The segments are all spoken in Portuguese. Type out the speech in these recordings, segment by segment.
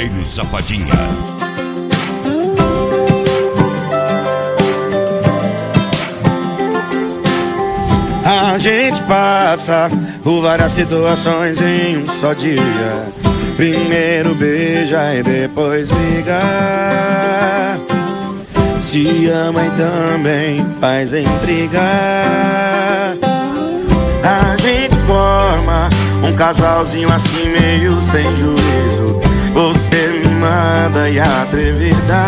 Saveiro Safadinha. A gente passa por várias situações em um só dia. Primeiro beija e depois briga. Se ama e também faz intriga. A gente forma um casalzinho assim meio sem juízo. Você me manda e atrevida,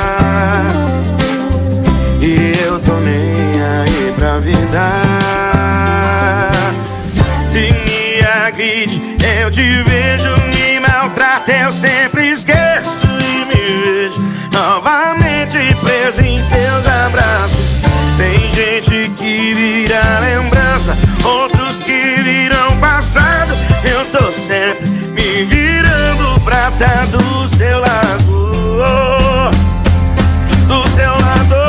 e eu tô nem aí pra vida. Se me agride, eu te vejo, me maltrata, eu sempre esqueço e me vejo novamente preso em seus abraços. Tem gente que vira lembrança, outros que viram passado. Eu tô sempre me virando pra tá do seu lado, do seu lado.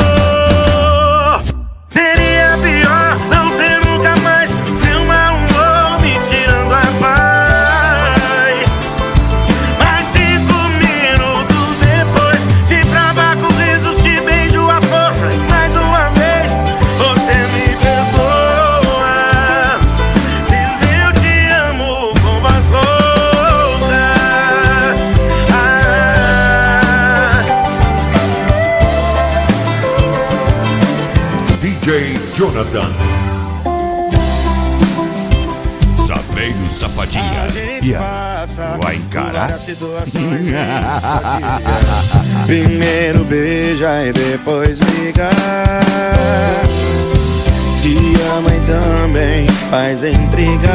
Seria pior não ter nunca mais seu mau humor me tirando a paz. Mas 5 minutos depois te trabalho com risos, te beijo a força e mais uma vez você me perdoa. Diz eu te amo com voz rouca. DJ Jonathan. Saveiro Safadinha. E aí, vai encarar? Primeiro beija e depois briga. Se ama e também faz intriga.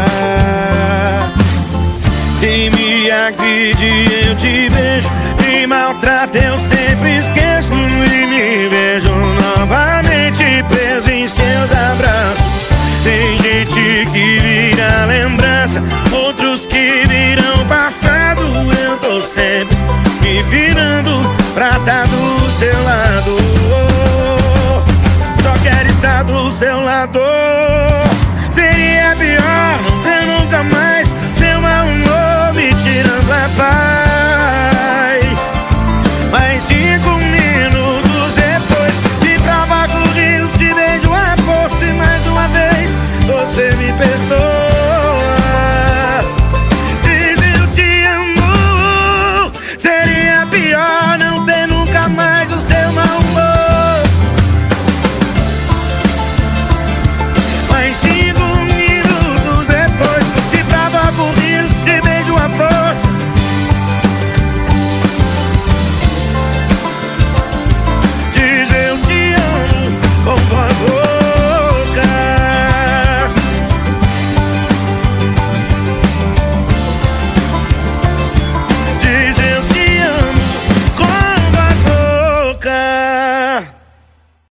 Se me agride, eu te vejo, me maltrata, eu sempre esqueço e me vejo novamente preso em seus abraços. Tem gente que vira lembrança, outros que viram passado. Eu tô sempre me virando pra tá do seu lado. Só quero estar do seu lado.